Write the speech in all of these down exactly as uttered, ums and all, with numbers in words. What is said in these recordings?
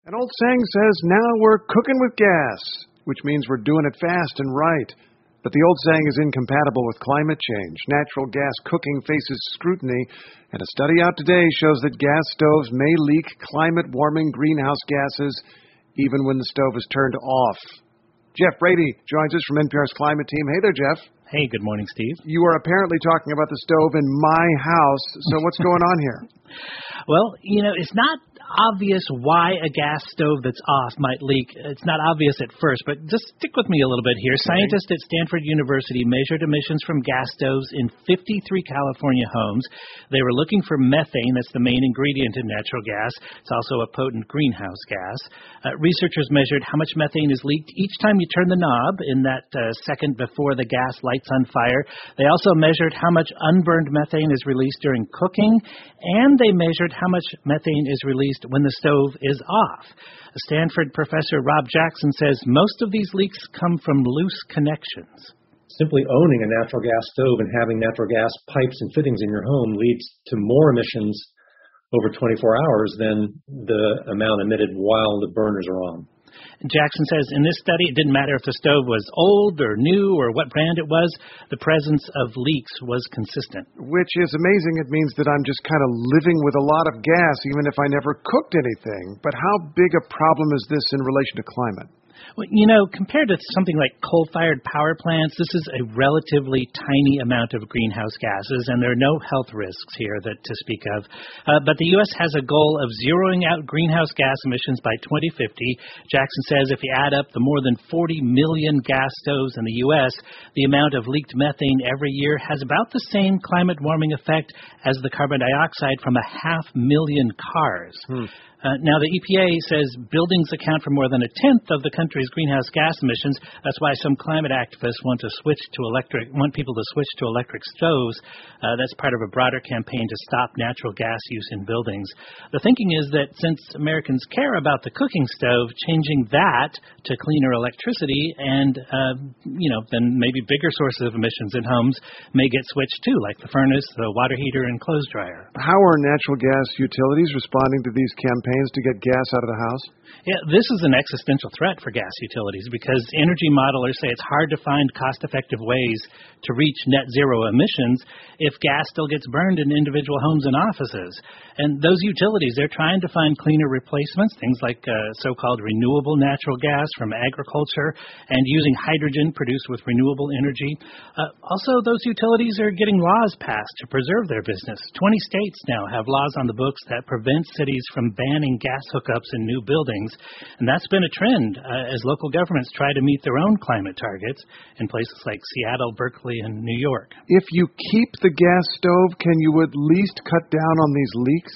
An old saying says, now we're cooking with gas, which means we're doing it fast and right. But the old saying is incompatible with climate change. Natural gas cooking faces scrutiny, and a study out today shows that gas stoves may leak climate-warming greenhouse gases even when the stove is turned off. Jeff Brady joins us from N P R's climate team. Hey there, Jeff. Hey, good morning, Steve. You are apparently talking about the stove in my house, so what's going on here? Well, you know, it's not obvious why a gas stove that's off might leak. It's not obvious at first, but just stick with me a little bit here. Okay. Scientists at Stanford University measured emissions from gas stoves in fifty-three California homes. They were looking for methane. That's the main ingredient in natural gas. It's also a potent greenhouse gas. Uh, researchers measured how much methane is leaked each time you turn the knob in that uh, second before the gas lights on fire. They also measured how much unburned methane is released during cooking, and they measured how much methane is released when the stove is off. Stanford professor Rob Jackson says most of these leaks come from loose connections. Simply owning a natural gas stove and having natural gas pipes and fittings in your home leads to more emissions over twenty-four hours than the amount emitted while the burners are on. Jackson says in this study, it didn't matter if the stove was old or new or what brand it was, the presence of leaks was consistent. Which is amazing. It means that I'm just kind of living with a lot of gas, even if I never cooked anything. But how big a problem is this in relation to climate? Well, you know, compared to something like coal-fired power plants, this is a relatively tiny amount of greenhouse gases, and there are no health risks here that to speak of. Uh, but the U S has a goal of zeroing out greenhouse gas emissions by twenty fifty. Jackson says if you add up the more than forty million gas stoves in the U S, the amount of leaked methane every year has about the same climate warming effect as the carbon dioxide from a half million cars. Hmm. Uh, now, the E P A says buildings account for more than a tenth of the country's greenhouse gas emissions. That's why some climate activists want to switch to electric, want people to switch to electric stoves. Uh, that's part of a broader campaign to stop natural gas use in buildings. The thinking is that since Americans care about the cooking stove, changing that to cleaner electricity and, uh, you know, then maybe bigger sources of emissions in homes may get switched too, like the furnace, the water heater, and clothes dryer. How are natural gas utilities responding to these campaigns to get gas out of the house? Yeah, this is an existential threat for gas utilities because energy modelers say it's hard to find cost-effective ways to reach net zero emissions if gas still gets burned in individual homes and offices. And those utilities, they're trying to find cleaner replacements, things like uh, so-called renewable natural gas from agriculture and using hydrogen produced with renewable energy. Uh, also, those utilities are getting laws passed to preserve their business. twenty states now have laws on the books that prevent cities from banning gas hookups in new buildings. And that's been a trend uh, as local governments try to meet their own climate targets in places like Seattle, Berkeley, and New York. If you keep the gas stove, can you at least cut down on these leaks?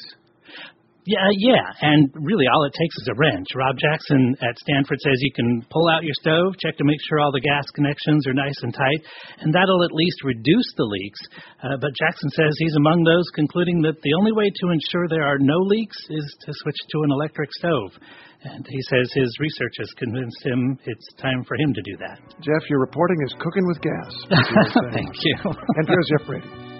Yeah, yeah, and really all it takes is a wrench. Rob Jackson at Stanford says you can pull out your stove, check to make sure all the gas connections are nice and tight, and that'll at least reduce the leaks. Uh, but Jackson says he's among those concluding that the only way to ensure there are no leaks is to switch to an electric stove. And he says his research has convinced him it's time for him to do that. Jeff, your reporting is cooking with gas. Thank you. And here's Jeff Brady.